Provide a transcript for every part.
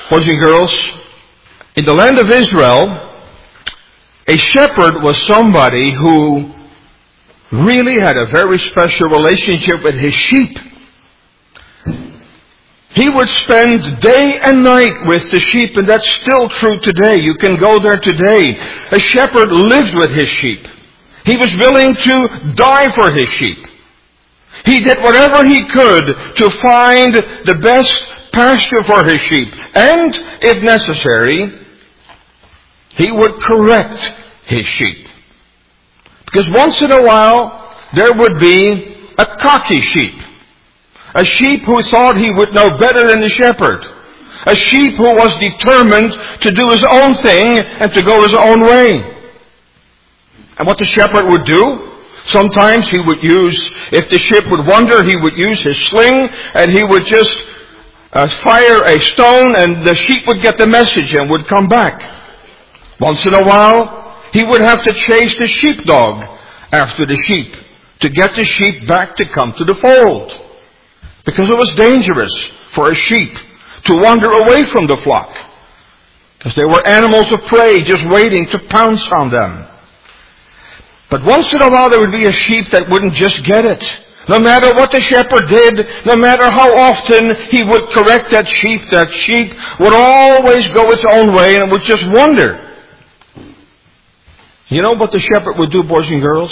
Boys and girls, in the land of Israel, a shepherd was somebody who really had a very special relationship with his sheep. He would spend day and night with the sheep, and that's still true today. You can go there today. A shepherd lived with his sheep. He was willing to die for his sheep. He did whatever he could to find the best pasture for his sheep. And, if necessary, he would correct his sheep. Because once in a while, there would be a cocky sheep. A sheep who thought he would know better than the shepherd. A sheep who was determined to do his own thing and to go his own way. And what the shepherd would do, sometimes he would use, if the sheep would wander, he would use his sling and he would just fire a stone and the sheep would get the message and would come back. Once in a while, he would have to chase the sheepdog after the sheep to get the sheep back to come to the fold. Because it was dangerous for a sheep to wander away from the flock. Because there were animals of prey just waiting to pounce on them. But once in a while there would be a sheep that wouldn't just get it. No matter what the shepherd did, no matter how often he would correct that sheep would always go its own way and would just wander. You know what the shepherd would do, boys and girls?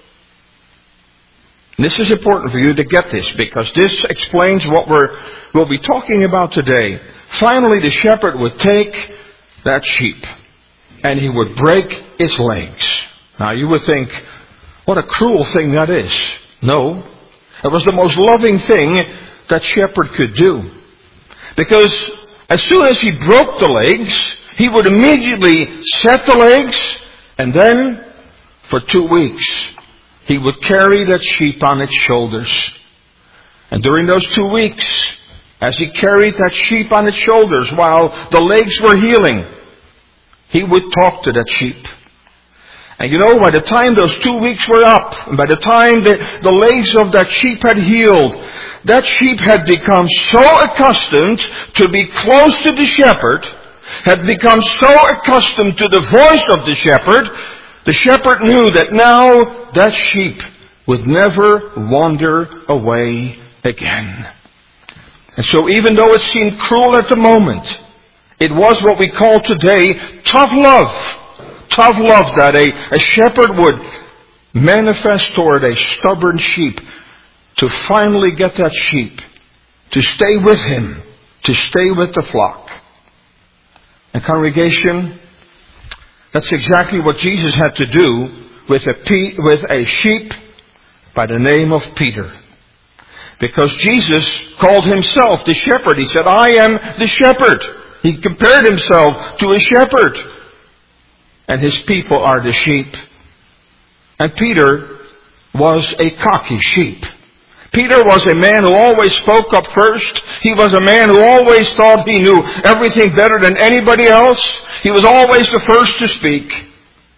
And this is important for you to get this, because this explains what we'll be talking about today. Finally, the shepherd would take that sheep and he would break its legs. Now you would think, what a cruel thing that is. No, it was the most loving thing that shepherd could do. Because as soon as he broke the legs, he would immediately set the legs, and then for 2 weeks he would carry that sheep on its shoulders. And during those 2 weeks, as he carried that sheep on its shoulders while the legs were healing, he would talk to that sheep. And you know, by the time those 2 weeks were up, and by the time the legs of that sheep had healed, that sheep had become so accustomed to be close to the shepherd, had become so accustomed to the voice of the shepherd knew that now that sheep would never wander away again. And so even though it seemed cruel at the moment, it was what we call today tough love. Tough love that a shepherd would manifest toward a stubborn sheep to finally get that sheep to stay with him, to stay with the flock. And congregation, that's exactly what Jesus had to do with a sheep by the name of Peter. Because Jesus called himself the shepherd. He said, I am the shepherd. He compared himself to a shepherd. And his people are the sheep. And Peter was a cocky sheep. Peter was a man who always spoke up first. He was a man who always thought he knew everything better than anybody else. He was always the first to speak.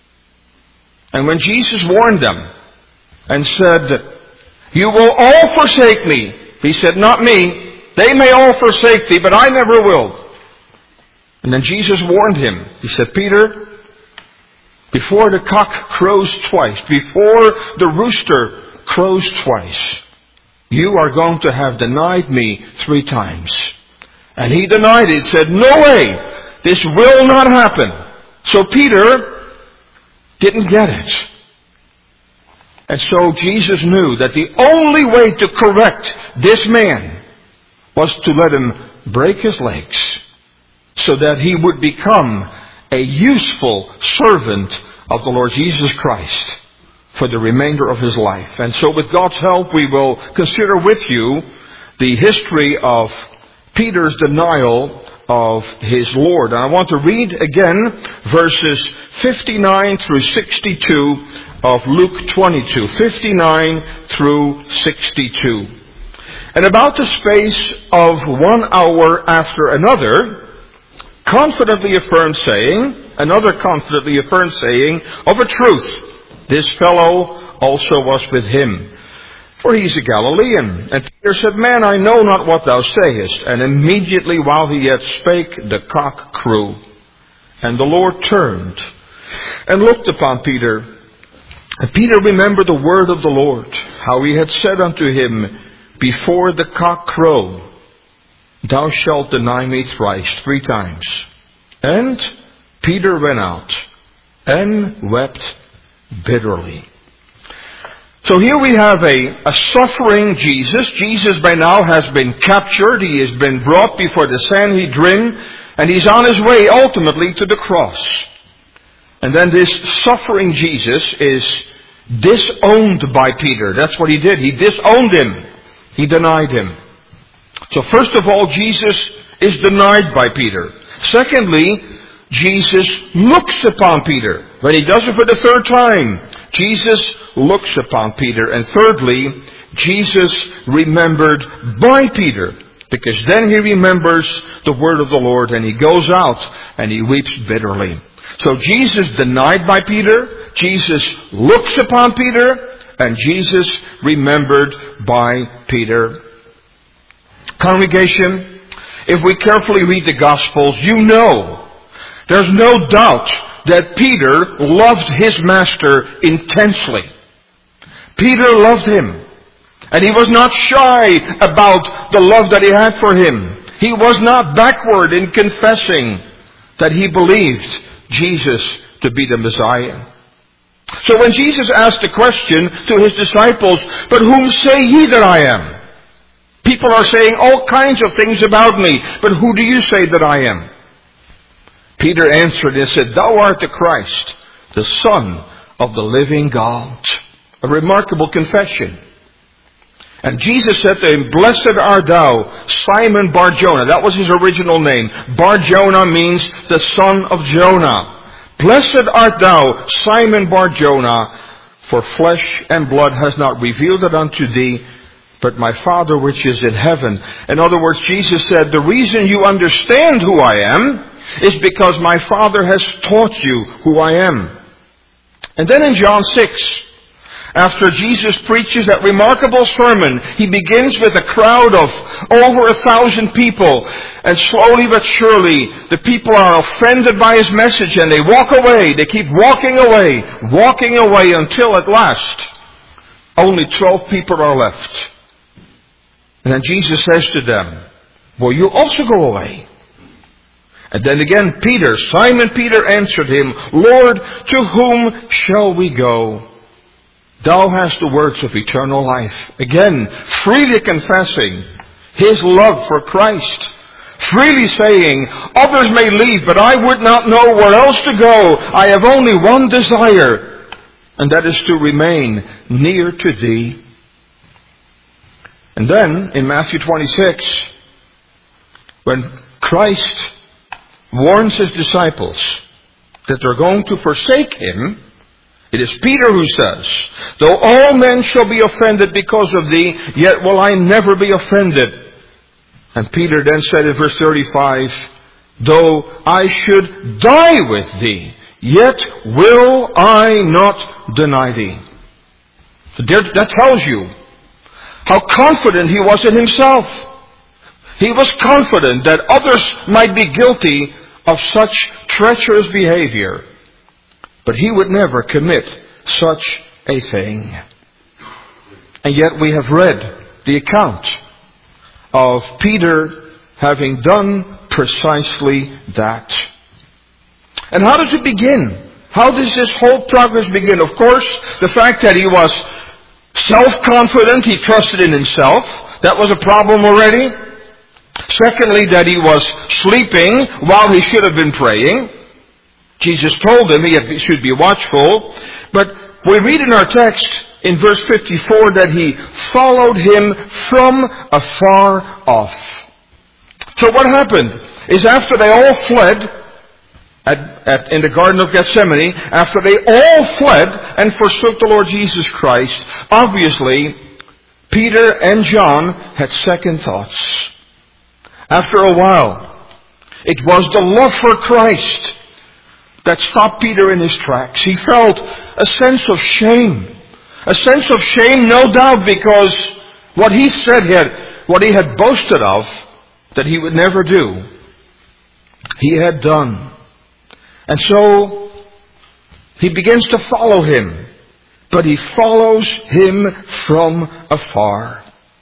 And when Jesus warned them and said, you will all forsake me, he said, not me. They may all forsake thee, but I never will. And then Jesus warned him. He said, Peter, before the cock crows twice, before the rooster crows twice, you are going to have denied me 3 times. And he denied it, said, no way, this will not happen. So Peter didn't get it. And so Jesus knew that the only way to correct this man was to let him break his legs so that he would become a useful servant of the Lord Jesus Christ for the remainder of his life. And so with God's help, we will consider with you the history of Peter's denial of his Lord. And I want to read again verses 59 through 62 of Luke 22. 59 through 62. And about the space of 1 hour after another, another confidently affirmed saying, of a truth, this fellow also was with him. for he's a Galilean. And Peter said, Man, I know not what thou sayest. And immediately while he yet spake, the cock crew. And the Lord turned and looked upon Peter. And Peter remembered the word of the Lord, how he had said unto him, Before the cock crow, thou shalt deny me thrice, 3 times. And Peter went out and wept bitterly. So here we have a suffering Jesus. Jesus by now has been captured. He has been brought before the Sanhedrin. And he's on his way ultimately to the cross. And then this suffering Jesus is disowned by Peter. That's what he did. He disowned him. He denied him. So first of all, Jesus is denied by Peter. Secondly, Jesus looks upon Peter. When he does it for the 3rd time, Jesus looks upon Peter. And thirdly, Jesus remembered by Peter. Because then he remembers the word of the Lord and he goes out and he weeps bitterly. So Jesus denied by Peter, Jesus looks upon Peter, and Jesus remembered by Peter. Congregation, if we carefully read the Gospels, you know there's no doubt that Peter loved his master intensely. Peter loved him. And he was not shy about the love that he had for him. He was not backward in confessing that he believed Jesus to be the Messiah. So when Jesus asked the question to his disciples, But whom say ye that I am? People are saying all kinds of things about me, but who do you say that I am? Peter answered and said, Thou art the Christ, the Son of the living God. A remarkable confession. And Jesus said to him, Blessed art thou, Simon Bar-Jonah. That was his original name. Bar-Jonah means the son of Jonah. Blessed art thou, Simon Bar-Jonah, for flesh and blood has not revealed it unto thee, but my Father which is in heaven. In other words, Jesus said, the reason you understand who I am is because my Father has taught you who I am. And then in John 6, after Jesus preaches that remarkable sermon, he begins with a crowd of over 1,000 people. And slowly but surely, the people are offended by his message and they walk away. They keep walking away until at last, only 12 people are left. And then Jesus says to them, Will you also go away? And then again Peter, Simon Peter answered him, Lord, to whom shall we go? Thou hast the words of eternal life. Again, freely confessing his love for Christ. Freely saying, Others may leave, but I would not know where else to go. I have only one desire, and that is to remain near to thee. And then, in Matthew 26, when Christ warns his disciples that they're going to forsake him, it is Peter who says, Though all men shall be offended because of thee, yet will I never be offended. And Peter then said in verse 35, Though I should die with thee, yet will I not deny thee. That tells you how confident he was in himself. He was confident that others might be guilty of such treacherous behavior. But he would never commit such a thing. And yet we have read the account of Peter having done precisely that. And how does it begin? How does this whole progress begin? Of course, the fact that he was self-confident, he trusted in himself. That was a problem already. Secondly, that he was sleeping while he should have been praying. Jesus told him he should be watchful. But we read in our text in verse 54 that he followed him from afar off. So what happened is after they all fled in the Garden of Gethsemane, after they all fled and forsook the Lord Jesus Christ, obviously Peter and John had second thoughts. After a while, it was the love for Christ that stopped Peter in his tracks. He felt a sense of shame, A sense of shame, no doubt, because what he said what he had boasted of, that he would never do, he had done. And so, he begins to follow him. But he follows him from afar.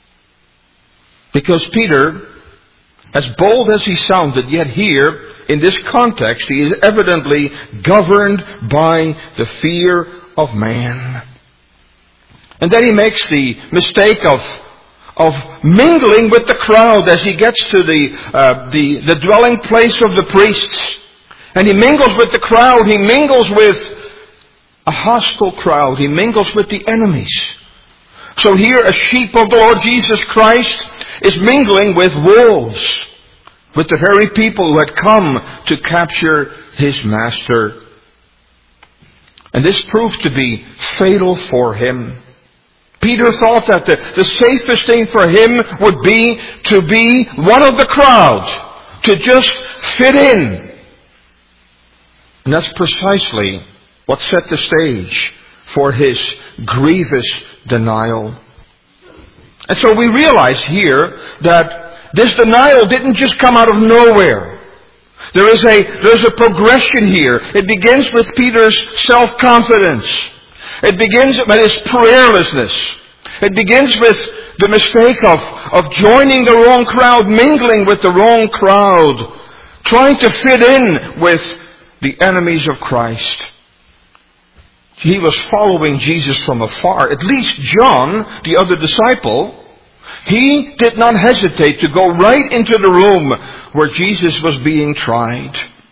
Because Peter, as bold as he sounded, yet here, in this context, he is evidently governed by the fear of man. And then he makes the mistake of mingling with the crowd as he gets to the dwelling place of the priests. And he mingles with the crowd. He mingles with a hostile crowd. He mingles with the enemies. So here a sheep of the Lord Jesus Christ is mingling with wolves, with the very people who had come to capture his master. And this proved to be fatal for him. Peter thought that the safest thing for him would be to be one of the crowd, to just fit in. And that's precisely what set the stage for his grievous denial. And so we realize here that this denial didn't just come out of nowhere. There's a progression here. It begins with Peter's self-confidence. It begins with his prayerlessness. It begins with the mistake of joining the wrong crowd, mingling with the wrong crowd, trying to fit in with the enemies of Christ. He was following Jesus from afar. At least John, the other disciple, he did not hesitate to go right into the room where Jesus was being tried.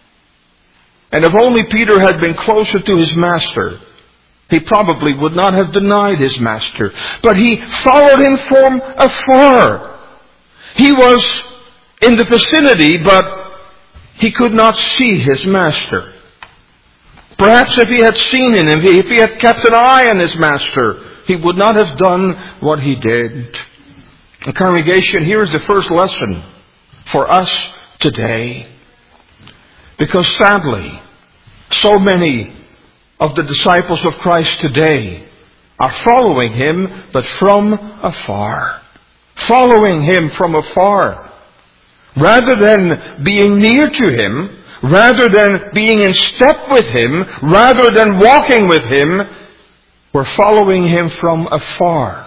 And if only Peter had been closer to his master, he probably would not have denied his master. But he followed him from afar. He was in the vicinity, but he could not see his master. Perhaps if he had seen him, if he had kept an eye on his master, he would not have done what he did. The congregation, here is the first lesson for us today. Because sadly, so many of the disciples of Christ today are following him, but from afar. Following him from afar. Rather than being near to him, rather than being in step with him, rather than walking with him, we're following him from afar.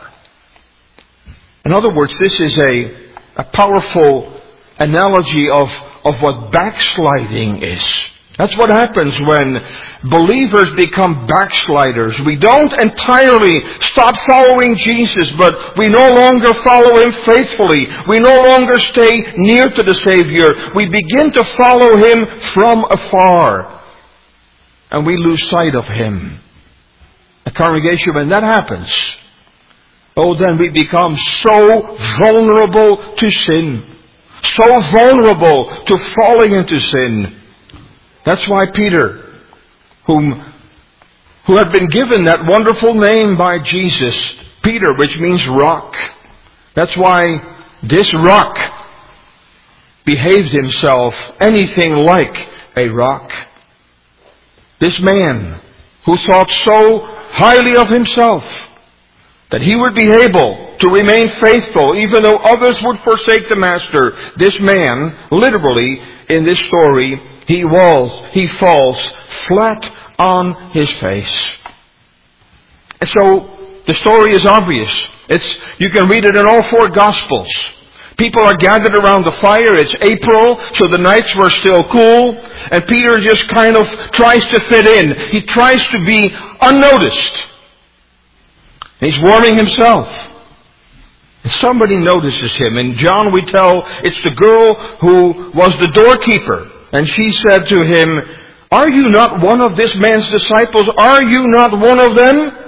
In other words, this is a powerful analogy of what backsliding is. That's what happens when believers become backsliders. We don't entirely stop following Jesus, but we no longer follow him faithfully. We no longer stay near to the Savior. We begin to follow him from afar. And we lose sight of him. A congregation, when that happens, then we become so vulnerable to sin. So vulnerable to falling into sin. That's why Peter, who had been given that wonderful name by Jesus, Peter, which means rock. That's why this rock behaved himself anything like a rock. This man who thought so highly of himself that he would be able to remain faithful even though others would forsake the master. This man, literally, in this story, he falls flat on his face. And so, the story is obvious. You can read it in all four Gospels. People are gathered around the fire. It's April, so the nights were still cool. And Peter just kind of tries to fit in. He tries to be unnoticed. He's warming himself. And somebody notices him. In John we tell it's the girl who was the doorkeeper. And she said to him, "Are you not one of this man's disciples? Are you not one of them?"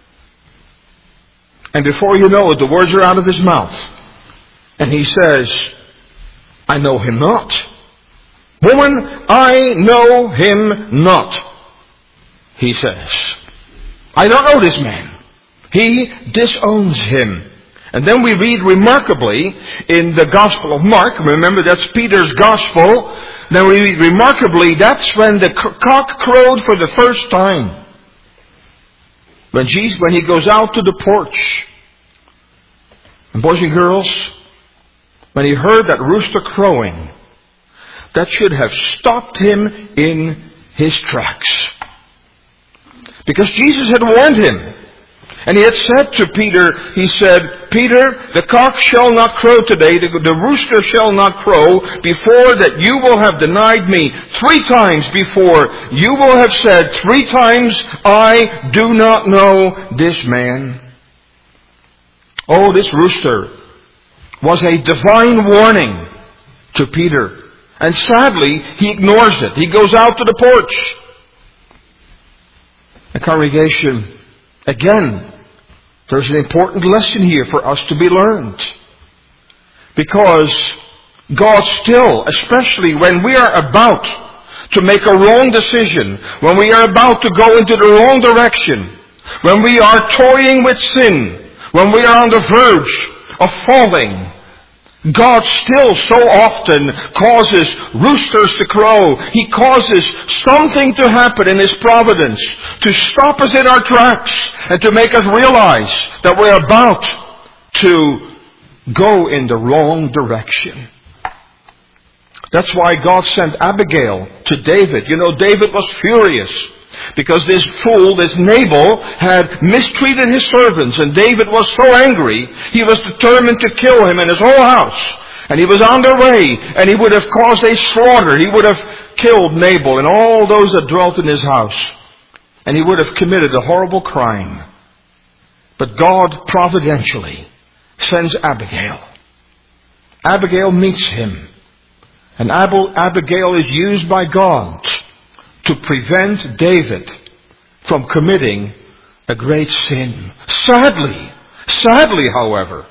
And before you know it, the words are out of his mouth. And he says, "I know him not. Woman, I know him not." He says, "I don't know this man." He disowns him. And then we read remarkably in the Gospel of Mark, remember that's Peter's Gospel, then we read remarkably, that's when the cock crowed for the first time. when he goes out to the porch, and boys and girls, when he heard that rooster crowing, that should have stopped him in his tracks. Because Jesus had warned him. And he had said to Peter, he said, Peter, the cock shall not crow today, the rooster shall not crow, before that you will have denied me 3 times before. You will have said 3 times, I do not know this man. Oh, this rooster was a divine warning to Peter. And sadly, he ignores it. He goes out to the porch. The congregation, again, there's an important lesson here for us to be learned. Because God still, especially when we are about to make a wrong decision, when we are about to go into the wrong direction, when we are toying with sin, when we are on the verge of falling, God still so often causes roosters to crow. He causes something to happen in His providence to stop us in our tracks and to make us realize that we're about to go in the wrong direction. That's why God sent Abigail to David. You know, David was furious because this fool, this Nabal, had mistreated his servants. And David was so angry, he was determined to kill him and his whole house. And he was on their way, and he would have caused a slaughter. He would have killed Nabal and all those that dwelt in his house. And he would have committed a horrible crime. But God providentially sends Abigail. Abigail meets him. And Abigail is used by God to prevent David from committing a great sin. Sadly, however,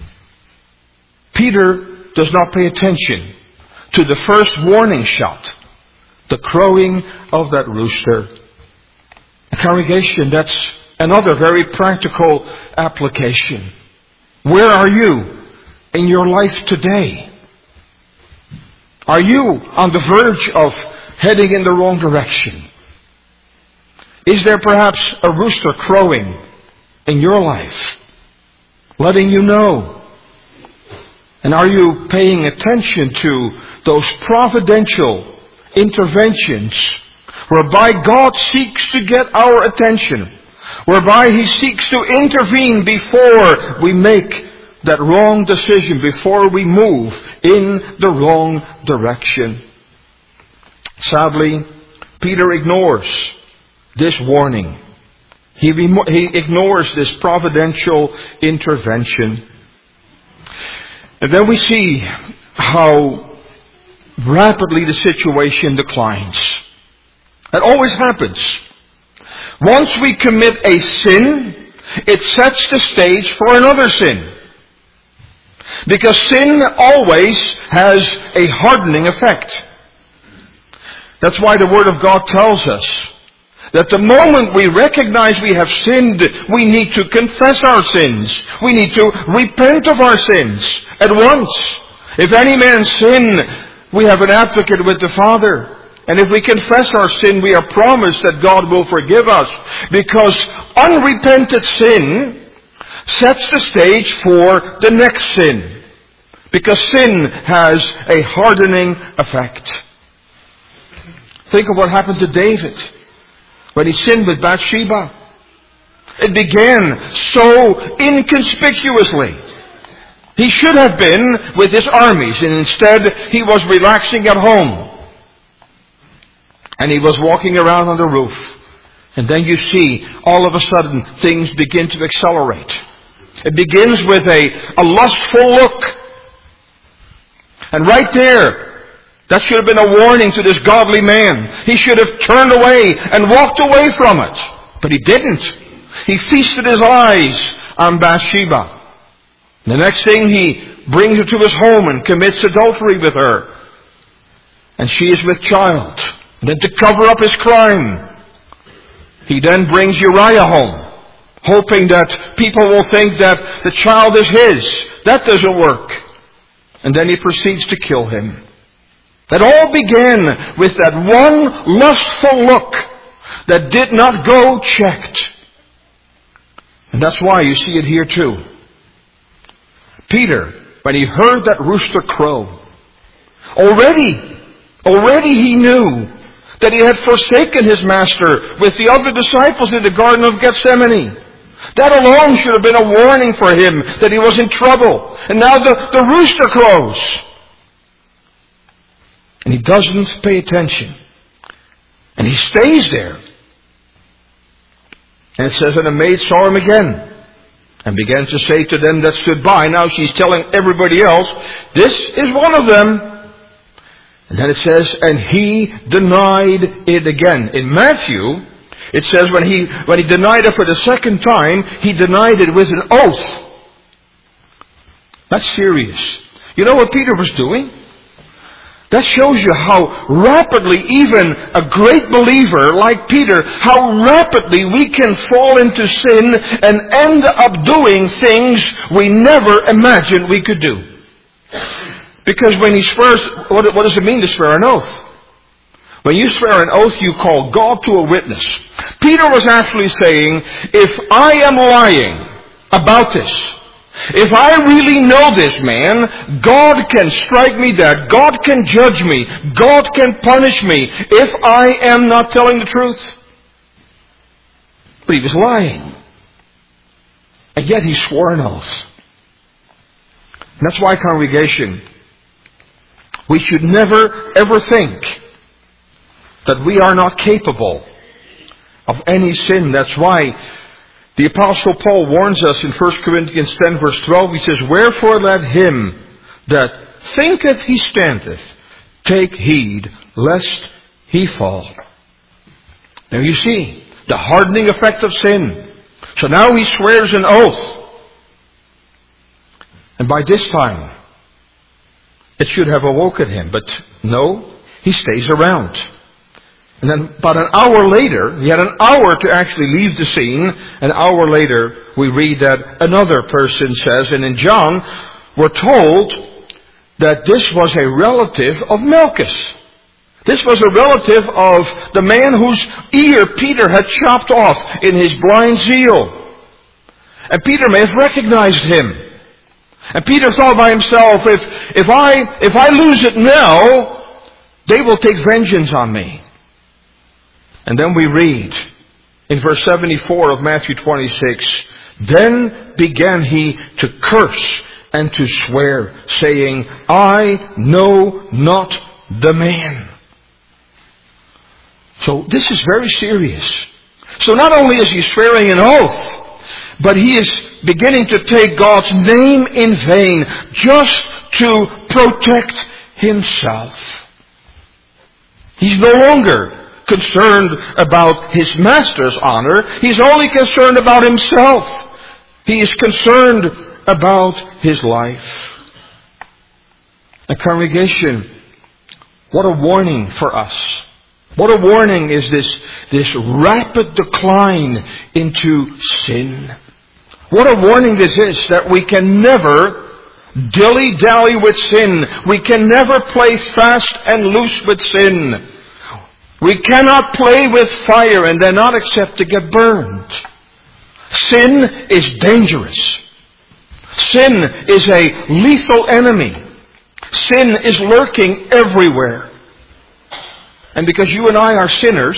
Peter does not pay attention to the first warning shot, the crowing of that rooster. A congregation, that's another very practical application. Where are you in your life today? Are you on the verge of heading in the wrong direction? Is there perhaps a rooster crowing in your life, letting you know? And are you paying attention to those providential interventions whereby God seeks to get our attention, whereby He seeks to intervene before we make that wrong decision, before we move in the wrong direction? Sadly, Peter ignores this warning. He ignores this providential intervention. And then we see how rapidly the situation declines. That always happens. Once we commit a sin, it sets the stage for another sin. Because sin always has a hardening effect. That's why the Word of God tells us that the moment we recognize we have sinned, we need to confess our sins. We need to repent of our sins at once. If any man sin, we have an advocate with the Father. And if we confess our sin, we are promised that God will forgive us. Because unrepented sin sets the stage for the next sin. Because sin has a hardening effect. Think of what happened to David when he sinned with Bathsheba. It began so inconspicuously. He should have been with his armies, and instead he was relaxing at home. And he was walking around on the roof. And then you see, all of a sudden, things begin to accelerate. It begins with a lustful look. And right there, that should have been a warning to this godly man. He should have turned away and walked away from it. But he didn't. He feasted his eyes on Bathsheba. The next thing, he brings her to his home and commits adultery with her. And she is with child. And then to cover up his crime, he then brings Uriah home, hoping that people will think that the child is his. That doesn't work. And then he proceeds to kill him. That all began with that one lustful look that did not go checked. And that's why you see it here too. Peter, when he heard that rooster crow, already he knew that he had forsaken his master with the other disciples in the Garden of Gethsemane. That alone should have been a warning for him that he was in trouble. And now the rooster crows. And he doesn't pay attention. And he stays there. And it says, and a maid saw him again, and began to say to them that stood by. Now she's telling everybody else, this is one of them. And then it says, and he denied it again. In Matthew, it says when he denied it for the second time, he denied it with an oath. That's serious. You know what Peter was doing? That shows you how rapidly even a great believer like Peter, how rapidly we can fall into sin and end up doing things we never imagined we could do. Because when he swears, what does it mean to swear an oath? When you swear an oath, you call God to a witness. Peter was actually saying, if I am lying about this, if I really know this man, God can strike me dead. God can judge me. God can punish me if I am not telling the truth. But he was lying. And yet he swore an oath. And that's why, congregation, we should never ever think that we are not capable of any sin. That's why the Apostle Paul warns us in 1 Corinthians 10 verse 12. He says, wherefore let him that thinketh he standeth take heed lest he fall. Now you see the hardening effect of sin. So now he swears an oath. And by this time, it should have awoken him. But no, he stays around. And then about an hour later, he had an hour to actually leave the scene. An hour later, we read that another person says, and in John, we're told that this was a relative of Malchus. This was a relative of the man whose ear Peter had chopped off in his blind zeal. And Peter may have recognized him. And Peter thought by himself, if I lose it now, they will take vengeance on me. And then we read in verse 74 of Matthew 26, then began he to curse and to swear, saying, I know not the man. So this is very serious. So not only is he swearing an oath, but he is beginning to take God's name in vain just to protect himself. He's no longer concerned about his master's honor. He's only concerned about himself. He is concerned about his life. A congregation, what a warning for us. What a warning is this rapid decline into sin. What a warning this is, that we can never dilly-dally with sin. We can never play fast and loose with sin. We cannot play with fire and then not accept to get burned. Sin is dangerous. Sin is a lethal enemy. Sin is lurking everywhere. And because you and I are sinners,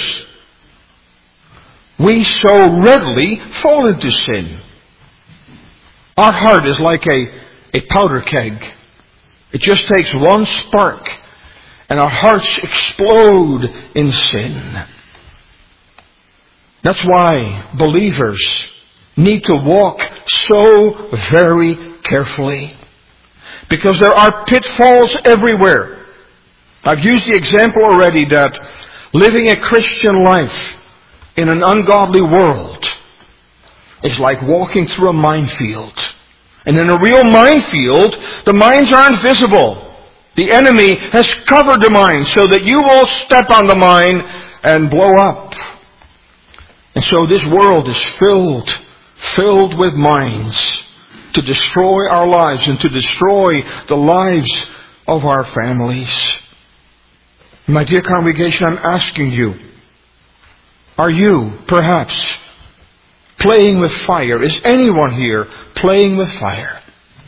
we so readily fall into sin. Our heart is like a powder keg. It just takes one spark and our hearts explode in sin. That's why believers need to walk so very carefully. Because there are pitfalls everywhere. I've used the example already that living a Christian life in an ungodly world is like walking through a minefield. And in a real minefield, the mines aren't visible. The enemy has covered the mine so that you will step on the mine and blow up. And so this world is filled with mines to destroy our lives and to destroy the lives of our families. My dear congregation, I'm asking you, are you perhaps playing with fire? Is anyone here playing with fire?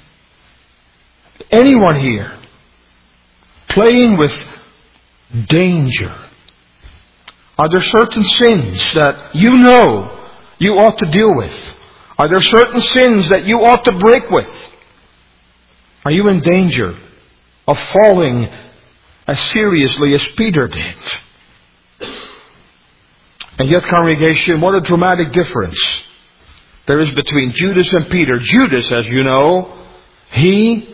Anyone here playing with danger? Are there certain sins that you know you ought to deal with? Are there certain sins that you ought to break with? Are you in danger of falling as seriously as Peter did? And yet, congregation, what a dramatic difference there is between Judas and Peter. Judas, as you know, he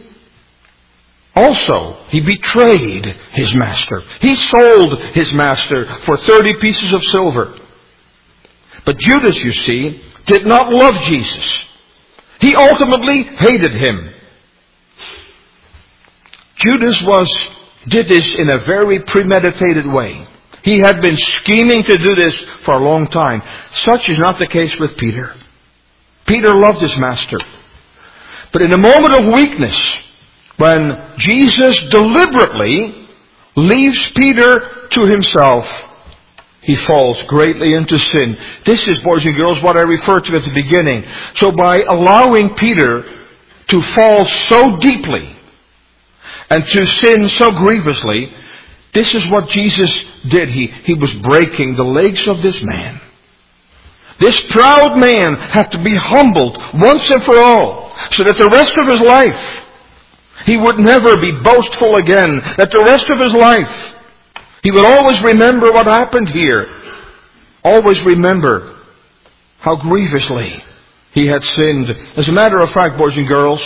betrayed his master. He sold his master for 30 pieces of silver. But Judas, you see, did not love Jesus. He ultimately hated him. Judas did this in a very premeditated way. He had been scheming to do this for a long time. Such is not the case with Peter. Peter loved his master. But in a moment of weakness, when Jesus deliberately leaves Peter to himself, he falls greatly into sin. This is, boys and girls, what I referred to at the beginning. So by allowing Peter to fall so deeply and to sin so grievously, this is what Jesus did. He was breaking the legs of this man. This proud man had to be humbled once and for all, so that the rest of his life he would never be boastful again. That the rest of his life he would always remember what happened here. Always remember how grievously he had sinned. As a matter of fact, boys and girls,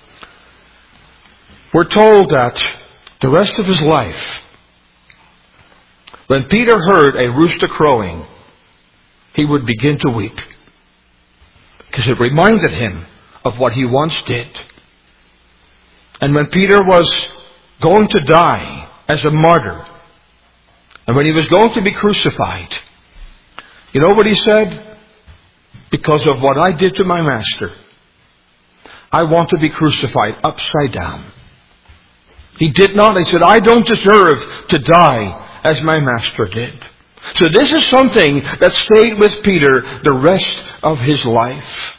we're told that the rest of his life, when Peter heard a rooster crowing, he would begin to weep. Because it reminded him of what he once did. And when Peter was going to die as a martyr, and when he was going to be crucified, you know what he said? Because of what I did to my master, I want to be crucified upside down. He did not. He said, I don't deserve to die as my master did. So this is something that stayed with Peter the rest of his life.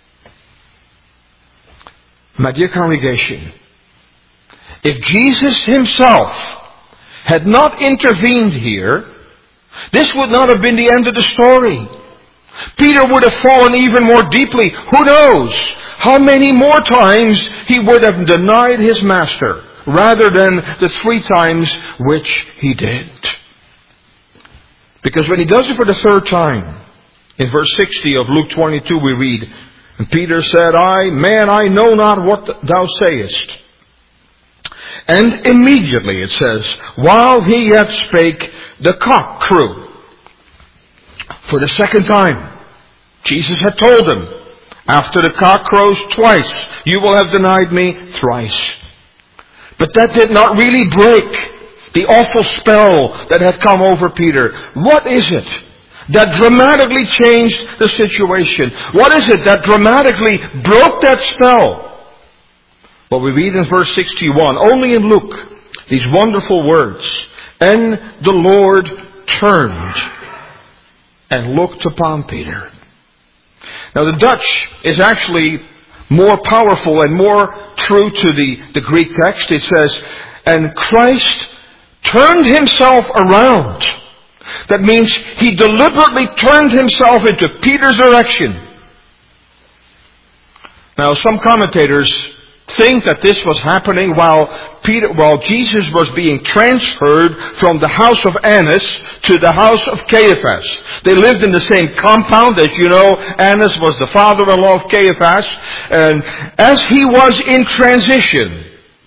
My dear congregation, if Jesus himself had not intervened here, this would not have been the end of the story. Peter would have fallen even more deeply. Who knows how many more times he would have denied his master rather than the 3 times which he did. Because when he does it for the 3rd time, in verse 60 of Luke 22 we read, and Peter said, I know not what thou sayest. And immediately, it says, while he yet spake, the cock crew. For the 2nd time, Jesus had told him, after the cock crows twice, you will have denied me thrice. But that did not really break the awful spell that had come over Peter. What is it that dramatically changed the situation? What is it that dramatically broke that spell? Well, we read in verse 61, only in Luke, these wonderful words. And the Lord turned and looked upon Peter. Now the Dutch is actually more powerful and more true to the Greek text. It says, and Christ turned himself around. That means he deliberately turned himself into Peter's direction. Now some commentators think that this was happening while Jesus was being transferred from the house of Annas to the house of Caiaphas. They lived in the same compound. As you know, Annas was the father-in-law of Caiaphas. And as he was in transition,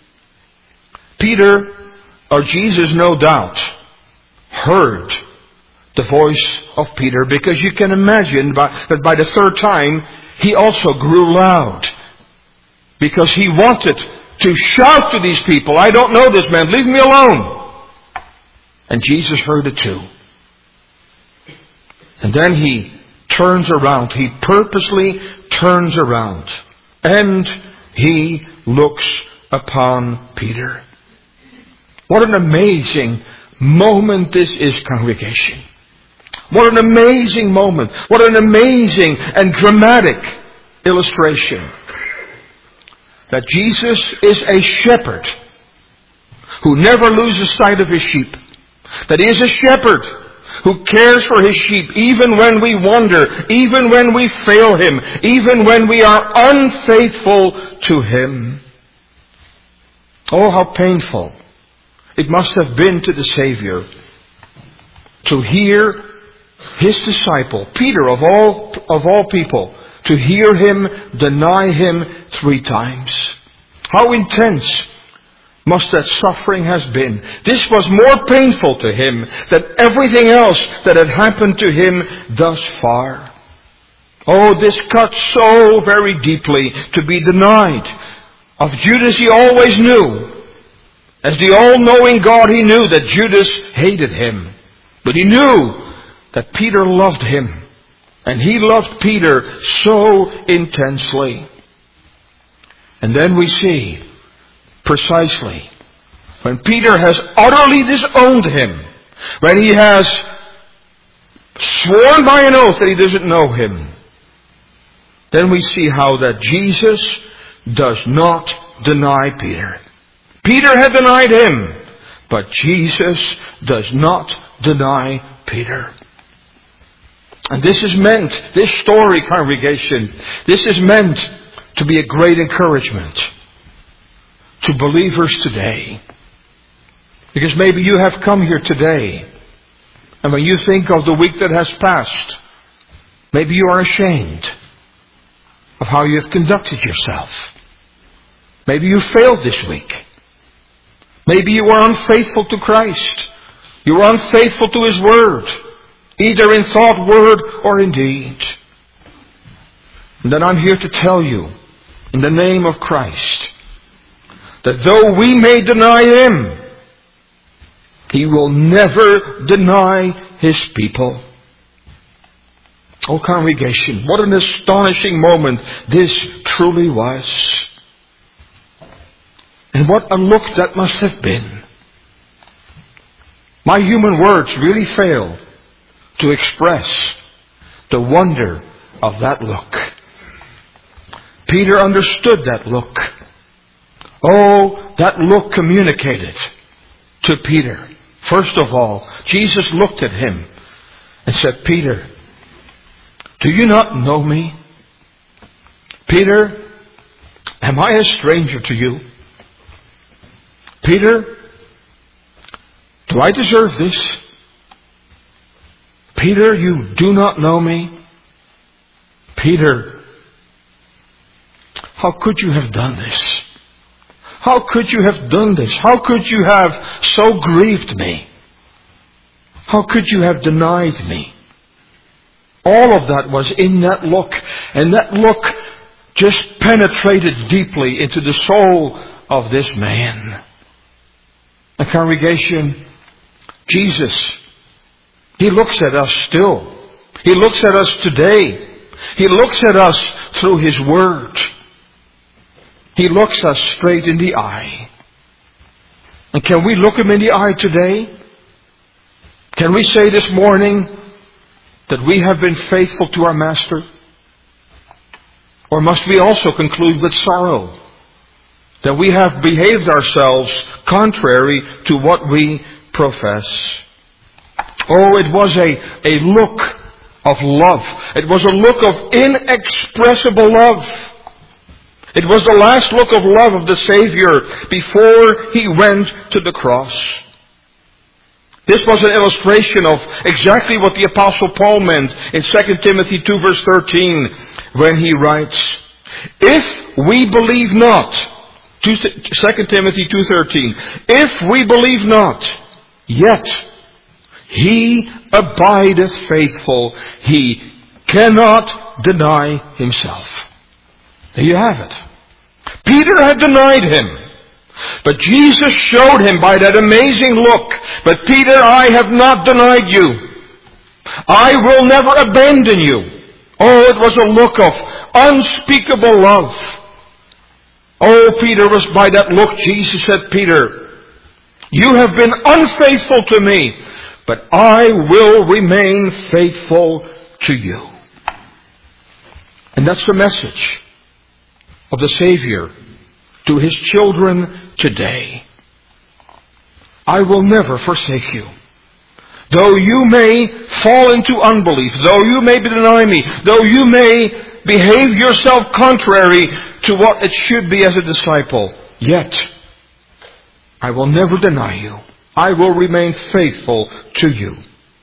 Peter, or Jesus no doubt, heard the voice of Peter, because you can imagine that by the 3rd time, he also grew loud. Because he wanted to shout to these people, I don't know this man, leave me alone. And Jesus heard it too. And then he turns around. He purposely turns around. And he looks upon Peter. What an amazing moment this is, congregation. What an amazing moment. What an amazing and dramatic illustration. That Jesus is a shepherd who never loses sight of his sheep. That he is a shepherd who cares for his sheep even when we wander, even when we fail him, even when we are unfaithful to him. Oh, how painful it must have been to the Savior to hear his disciple, Peter of all people, to hear him deny him 3 times. How intense must that suffering has been. This was more painful to him than everything else that had happened to him thus far. Oh, this cuts so very deeply to be denied. Of Judas he always knew. As the all-knowing God, he knew that Judas hated him. But he knew that Peter loved him. And he loved Peter so intensely. And then we see precisely when Peter has utterly disowned him, when he has sworn by an oath that he doesn't know him, then we see how that Jesus does not deny Peter. Peter had denied him, but Jesus does not deny Peter. And this is meant, this story, congregation, this is meant to be a great encouragement to believers today. Because maybe you have come here today, and when you think of the week that has passed, maybe you are ashamed of how you have conducted yourself. Maybe you failed this week. Maybe you were unfaithful to Christ. You were unfaithful to His Word, either in thought, word, or in deed. And then I'm here to tell you, in the name of Christ, that though we may deny Him, He will never deny His people. Oh, congregation, what an astonishing moment this truly was. And what a look that must have been. My human words really fail to express the wonder of that look. Peter understood that look. Oh, that look communicated to Peter. First of all, Jesus looked at him and said, Peter, do you not know me? Peter, am I a stranger to you? Peter, do I deserve this? Peter, you do not know me? Peter, how could you have done this? How could you have done this? How could you have so grieved me? How could you have denied me? All of that was in that look. And that look just penetrated deeply into the soul of this man. The congregation, Jesus, He looks at us still. He looks at us today. He looks at us through His Word. He looks us straight in the eye. And can we look Him in the eye today? Can we say this morning that we have been faithful to our Master? Or must we also conclude with sorrow that we have behaved ourselves contrary to what we profess? Oh, it was a look of love. It was a look of inexpressible love. It was the last look of love of the Savior before He went to the cross. This was an illustration of exactly what the Apostle Paul meant in 2 Timothy 2 verse 13 when he writes, if we believe not, 2 Timothy 2:13, if we believe not, yet He abideth faithful. He cannot deny Himself. There you have it. Peter had denied Him. But Jesus showed him by that amazing look, but Peter, I have not denied you. I will never abandon you. Oh, it was a look of unspeakable love. Oh, Peter, was by that look Jesus said, Peter, you have been unfaithful to me but I will remain faithful to you. And that's the message of the Savior to His children today. I will never forsake you. Though you may fall into unbelief, though you may deny me, though you may behave yourself contrary to what it should be as a disciple, yet I will never deny you. I will remain faithful to you.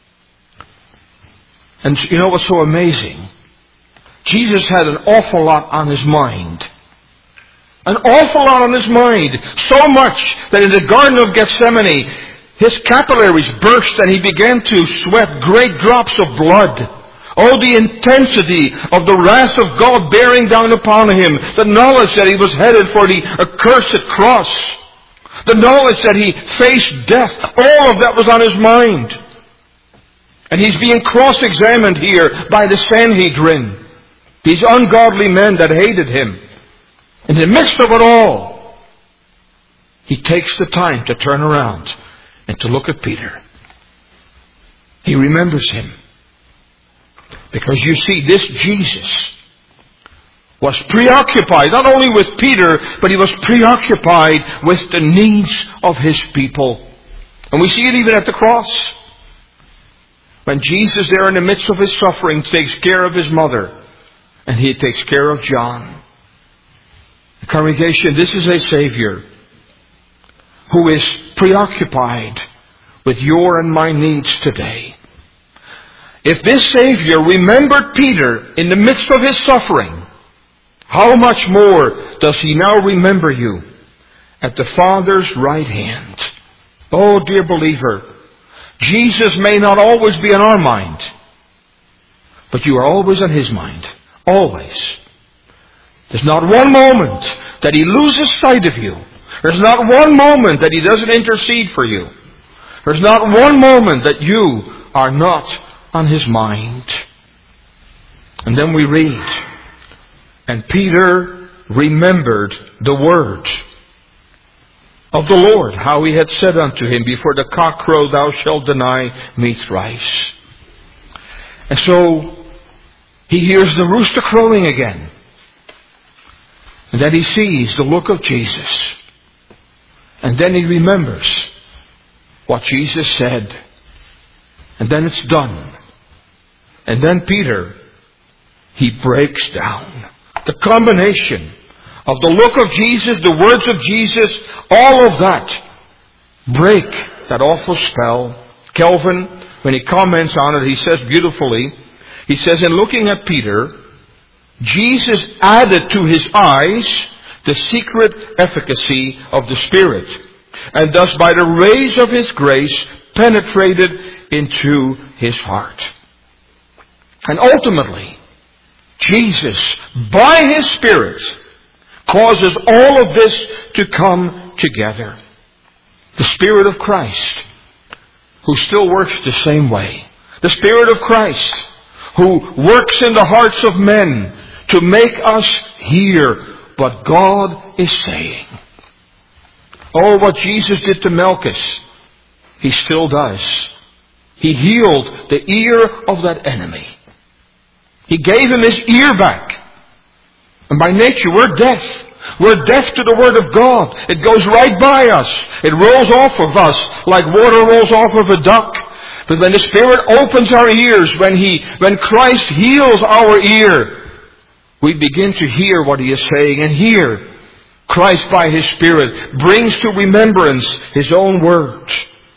And you know what's so amazing? Jesus had an awful lot on His mind. An awful lot on His mind. So much that in the Garden of Gethsemane, His capillaries burst and He began to sweat great drops of blood. Oh, the intensity of the wrath of God bearing down upon Him. The knowledge that He was headed for the accursed cross. The knowledge that He faced death. All of that was on His mind. And He's being cross-examined here by the Sanhedrin. These ungodly men that hated Him. In the midst of it all, He takes the time to turn around and to look at Peter. He remembers him. Because you see, this Jesus was preoccupied not only with Peter, but He was preoccupied with the needs of His people. And we see it even at the cross. When Jesus there in the midst of His suffering takes care of His mother. And He takes care of John. The congregation, this is a Savior who is preoccupied with your and my needs today. If this Savior remembered Peter in the midst of his suffering, how much more does He now remember you at the Father's right hand? Oh, dear believer, Jesus may not always be in our mind, but you are always in His mind. Always. There's not one moment that He loses sight of you. There's not one moment that He doesn't intercede for you. There's not one moment that you are not on His mind. And then we read, and Peter remembered the word of the Lord, how He had said unto him, before the cock crow thou shalt deny me thrice. And so he hears the rooster crowing again. And then he sees the look of Jesus. And then he remembers what Jesus said. And then it's done. And then Peter, he breaks down. The combination of the look of Jesus, the words of Jesus, all of that break that awful spell. Calvin, when he comments on it, he says beautifully, he says, in looking at Peter, Jesus added to his eyes the secret efficacy of the Spirit, and thus by the rays of His grace penetrated into his heart. And ultimately, Jesus, by His Spirit, causes all of this to come together. The Spirit of Christ, who still works the same way. The Spirit of Christ, who works in the hearts of men to make us hear what God is saying. Oh, what Jesus did to Malchus, He still does. He healed the ear of that enemy. He gave him his ear back. And by nature, we're deaf. We're deaf to the Word of God. It goes right by us. It rolls off of us like water rolls off of a duck. But when the Spirit opens our ears, when Christ heals our ear, we begin to hear what He is saying. And here, Christ by His Spirit brings to remembrance His own words.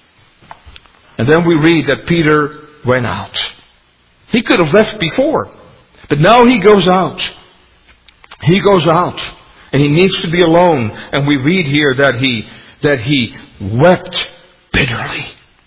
And then we read that Peter went out. He could have left before. But now he goes out. He goes out. And he needs to be alone. And we read here that he wept bitterly.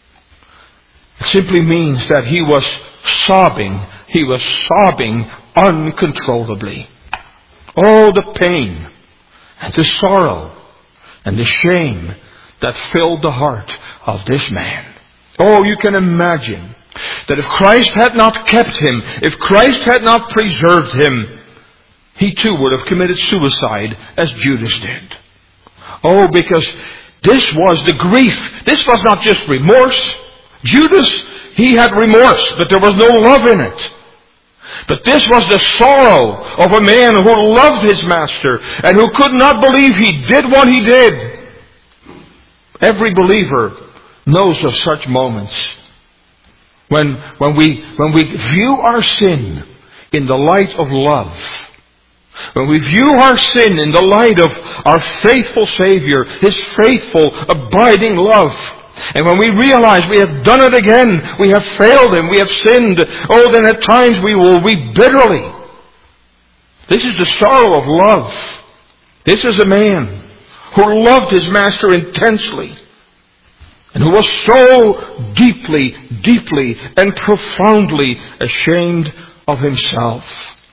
It simply means that he was sobbing. He was sobbing uncontrollably. Oh, the pain and the sorrow and the shame that filled the heart of this man. Oh, you can imagine that if Christ had not kept him, if Christ had not preserved him, he too would have committed suicide as Judas did. Oh, because this was the grief. This was not just remorse. Judas, he had remorse, but there was no love in it. But this was the sorrow of a man who loved his master and who could not believe he did what he did. Every believer knows of such moments. When we view our sin in the light of love, when we view our sin in the light of our faithful Savior, His faithful, abiding love, and when we realize we have done it again, we have failed Him, we have sinned, then at times we will weep bitterly. This is the sorrow of love. This is a man who loved his master intensely, and who was so deeply, deeply and profoundly ashamed of himself.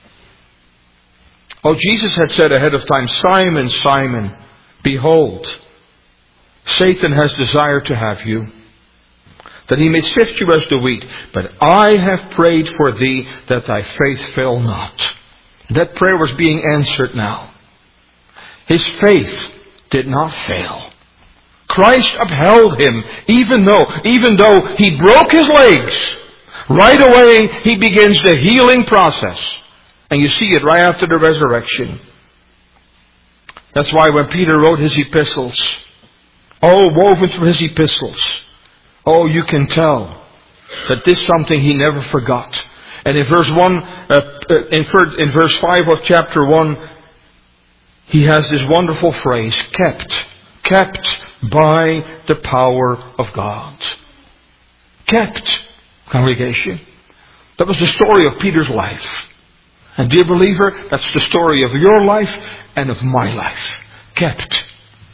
Oh, Jesus had said ahead of time, Simon, Simon, behold, Satan has desired to have you, that he may sift you as the wheat. But I have prayed for thee, that thy faith fail not. That prayer was being answered now. His faith did not fail. Christ upheld him, even though he broke his legs. Right away, he begins the healing process. And you see it right after the resurrection. That's why when Peter wrote his epistles, woven through his epistles, you can tell that this is something he never forgot. And in verse 1, in verse 5 of chapter 1, he has this wonderful phrase, kept by the power of God. Kept, congregation. That was the story of Peter's life. And dear believer, that's the story of your life and of my life. Kept.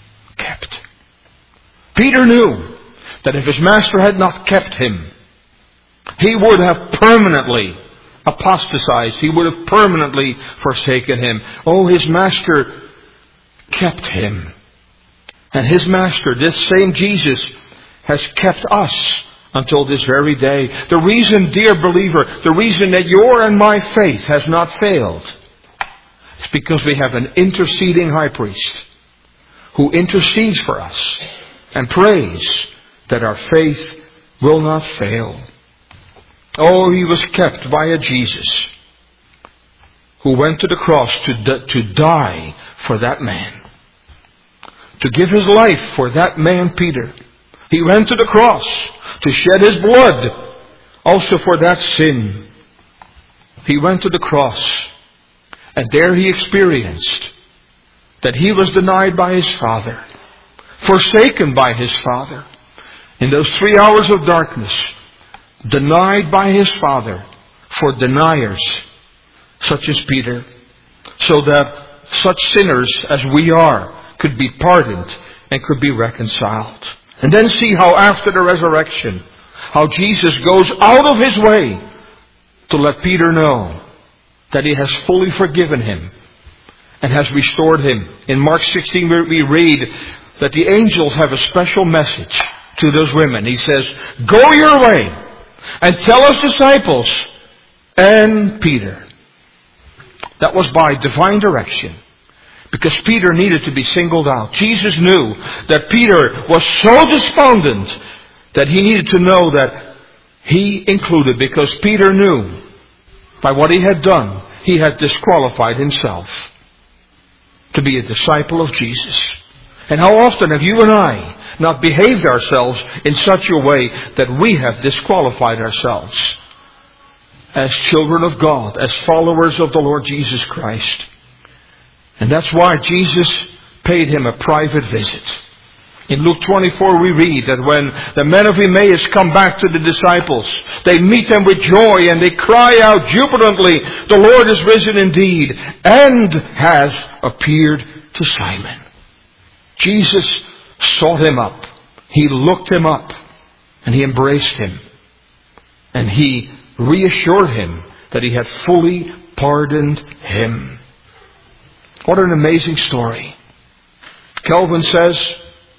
Peter knew that if his master had not kept him, he would have permanently apostatized. He would have permanently forsaken him. His master kept him. And his master, this same Jesus, has kept us until this very day. The reason, dear believer, the reason that your and my faith has not failed is because we have an interceding high priest who intercedes for us and prays that our faith will not fail. He was kept by a Jesus who went to the cross to die for that man. To give his life for that man, Peter. He went to the cross to shed his blood also for that sin. He went to the cross, and there he experienced that he was denied by his Father, forsaken by his Father. In those 3 hours of darkness, denied by his Father for deniers such as Peter, so that such sinners as we are could be pardoned and could be reconciled. And then see how after the resurrection, how Jesus goes out of his way to let Peter know that he has fully forgiven him and has restored him. In Mark 16 we read that the angels have a special message to those women. He says, go your way and tell his disciples and Peter. That was by divine direction. Because Peter needed to be singled out. Jesus knew that Peter was so despondent that he needed to know that he included. Because Peter knew by what he had done, he had disqualified himself to be a disciple of Jesus. And how often have you and I not behaved ourselves in such a way that we have disqualified ourselves as children of God, as followers of the Lord Jesus Christ? And that's why Jesus paid him a private visit. In Luke 24 we read that when the men of Emmaus come back to the disciples, they meet them with joy and they cry out jubilantly, the Lord is risen indeed and has appeared to Simon. Jesus sought him up. He looked him up and he embraced him. And he reassured him that he had fully pardoned him. What an amazing story. Calvin says,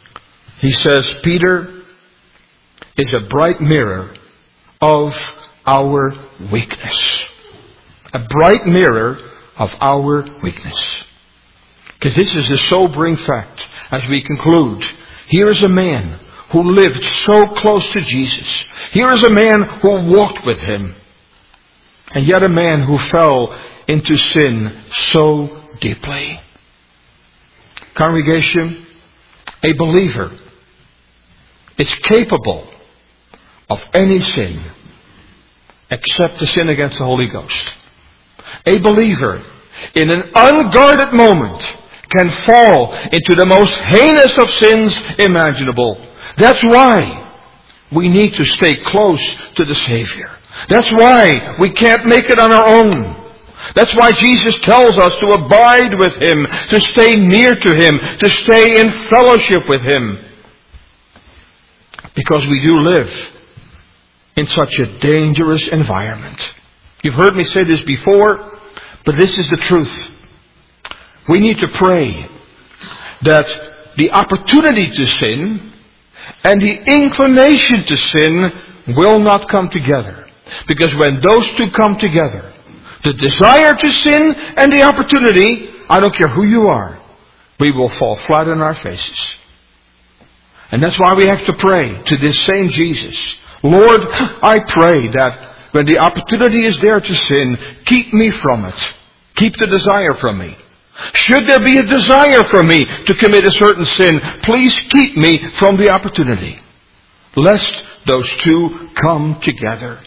Peter is a bright mirror of our weakness. A bright mirror of our weakness. Because this is a sobering fact as we conclude. Here is a man who lived so close to Jesus. Here is a man who walked with Him. And yet a man who fell into sin so deeply. Congregation, a believer is capable of any sin except the sin against the Holy Ghost. A believer in an unguarded moment can fall into the most heinous of sins imaginable. That's why we need to stay close to the Savior. That's why we can't make it on our own. That's why Jesus tells us to abide with Him, to stay near to Him, to stay in fellowship with Him. Because we do live in such a dangerous environment. You've heard me say this before, but this is the truth. We need to pray that the opportunity to sin and the inclination to sin will not come together. Because when those two come together, the desire to sin and the opportunity, I don't care who you are, we will fall flat on our faces. And that's why we have to pray to this same Jesus. Lord, I pray that when the opportunity is there to sin, keep me from it. Keep the desire from me. Should there be a desire from me to commit a certain sin, please keep me from the opportunity, lest those two come together.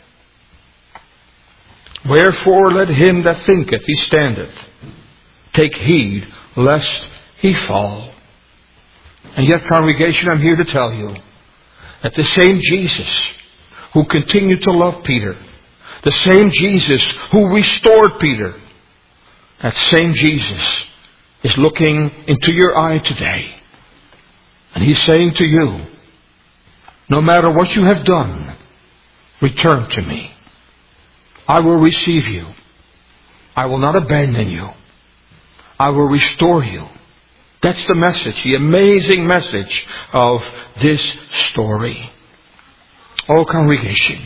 Wherefore let him that thinketh he standeth take heed lest he fall. And yet, congregation, I'm here to tell you that the same Jesus who continued to love Peter, the same Jesus who restored Peter, that same Jesus is looking into your eye today. And He's saying to you, no matter what you have done, return to me. I will receive you. I will not abandon you. I will restore you. That's the message, the amazing message of this story. Oh, congregation,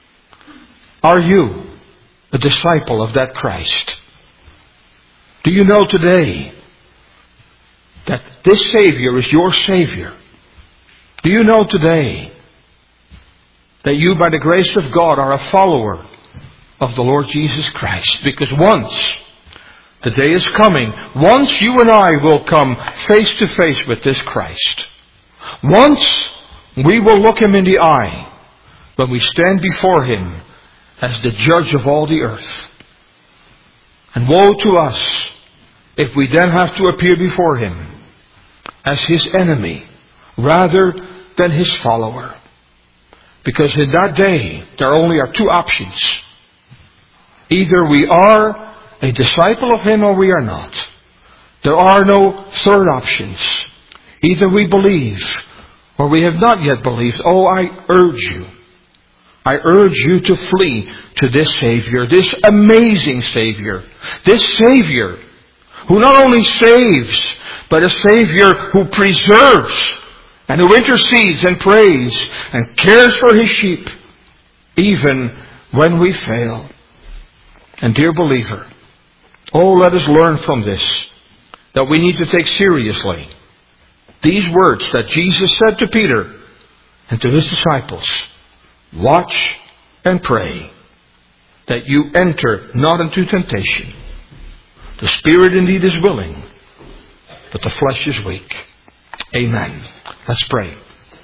are you a disciple of that Christ? Do you know today that this Savior is your Savior? Do you know today that you, by the grace of God, are a follower of the Lord Jesus Christ? Because once the day is coming, once you and I will come face to face with this Christ. Once we will look Him in the eye when we stand before Him as the judge of all the earth. And woe to us if we then have to appear before Him as His enemy rather than His follower. Because in that day there only are two options. Either we are a disciple of Him or we are not. There are no third options. Either we believe or we have not yet believed. Oh, I urge you to flee to this Savior, this amazing Savior. This Savior who not only saves, but a Savior who preserves and who intercedes and prays and cares for His sheep even when we fail. And dear believer, oh, let us learn from this that we need to take seriously these words that Jesus said to Peter and to His disciples. Watch and pray that you enter not into temptation. The spirit indeed is willing, but the flesh is weak. Amen. Let's pray.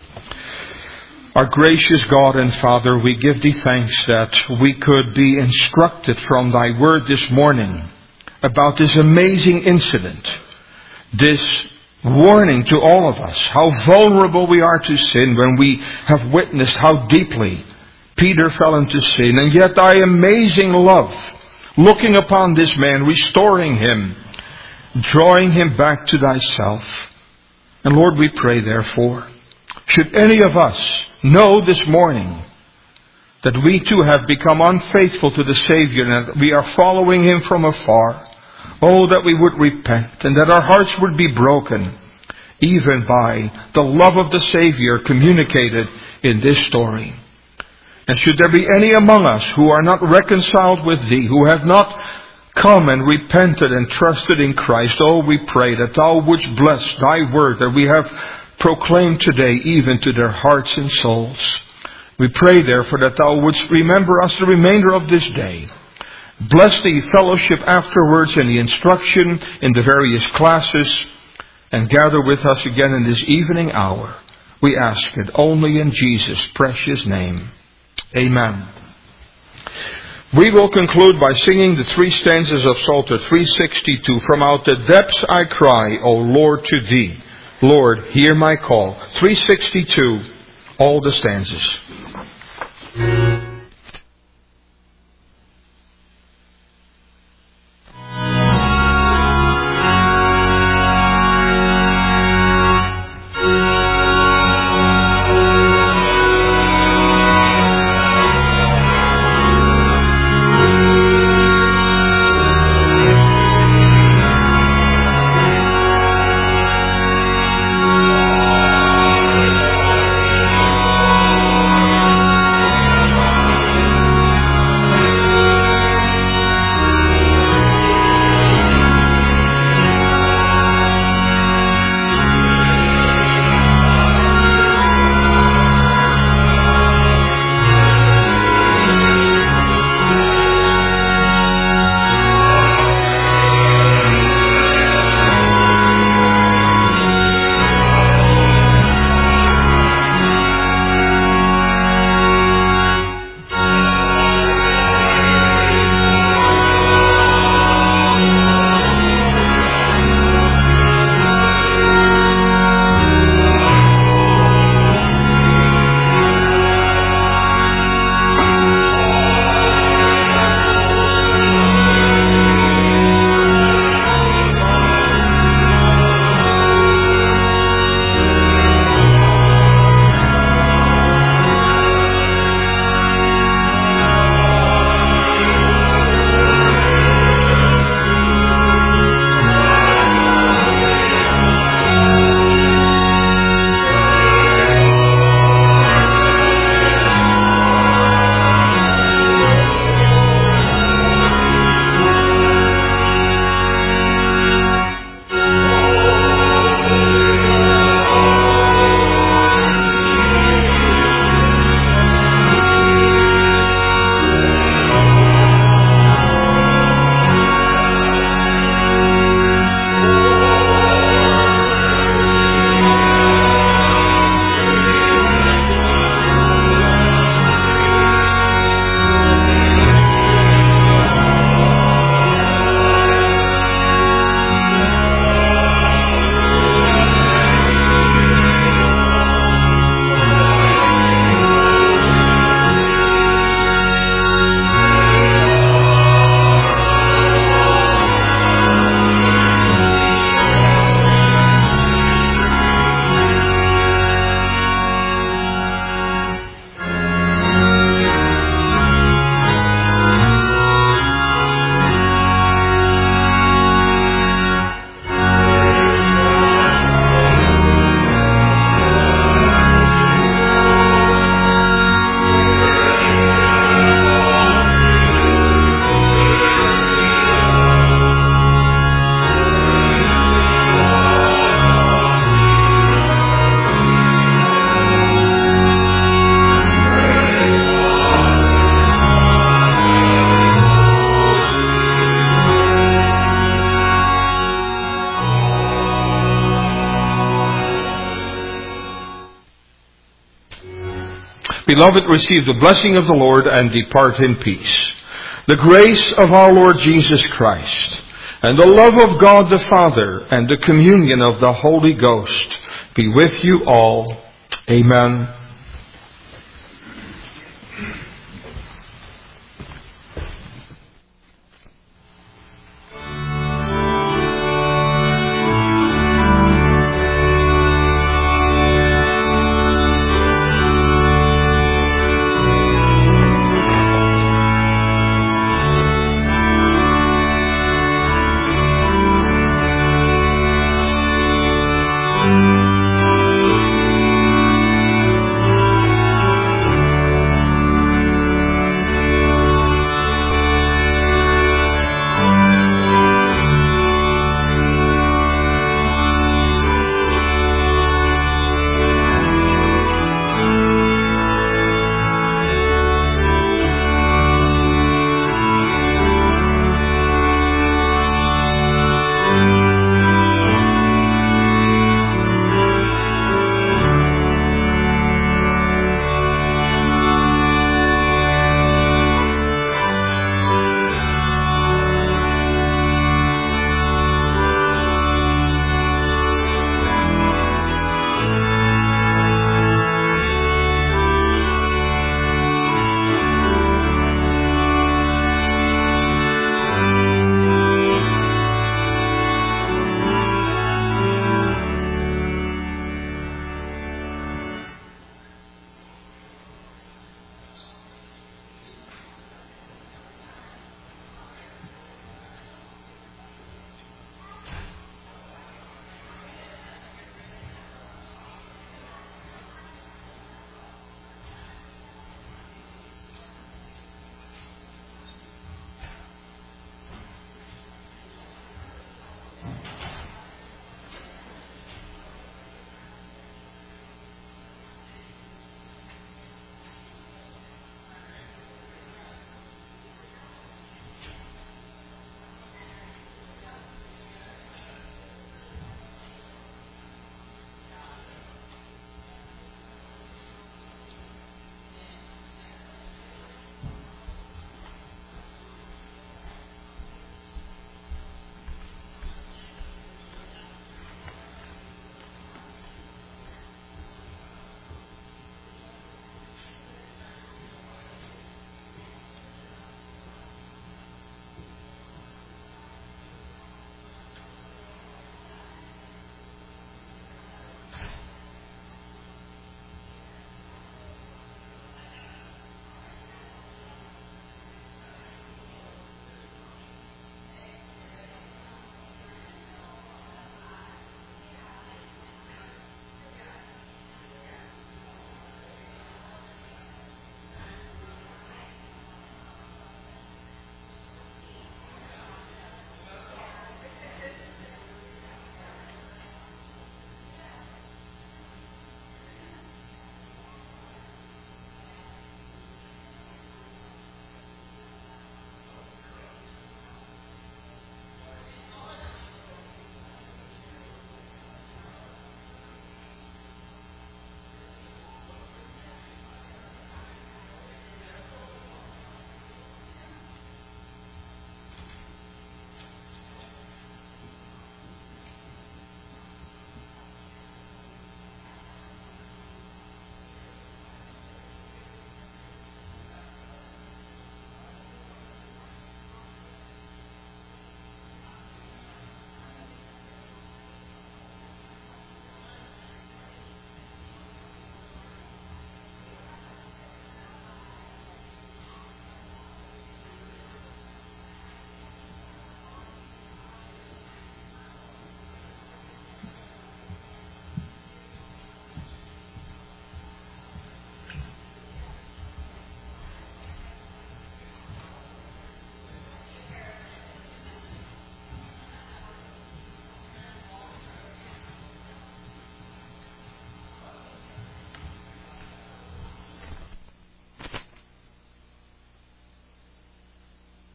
Our gracious God and Father, we give Thee thanks that we could be instructed from Thy Word this morning about this amazing incident, this warning to all of us, how vulnerable we are to sin when we have witnessed how deeply Peter fell into sin. And yet Thy amazing love, looking upon this man, restoring him, drawing him back to Thyself. And Lord, we pray therefore, should any of us know this morning that we too have become unfaithful to the Savior and that we are following Him from afar, oh, that we would repent and that our hearts would be broken even by the love of the Savior communicated in this story. And should there be any among us who are not reconciled with Thee, who have not come and repented and trusted in Christ, oh, we pray that Thou wouldst bless Thy word that we have proclaim today even to their hearts and souls. We pray therefore that Thou wouldst remember us the remainder of this day. Bless the fellowship afterwards and the instruction in the various classes, and gather with us again in this evening hour. We ask it only in Jesus' precious name. Amen. We will conclude by singing the 3 stanzas of Psalter 362. From out the depths I cry, O Lord, to Thee. Lord, hear my call. 362, all the stanzas. Beloved, receive the blessing of the Lord and depart in peace. The grace of our Lord Jesus Christ, and the love of God the Father, and the communion of the Holy Ghost be with you all. Amen.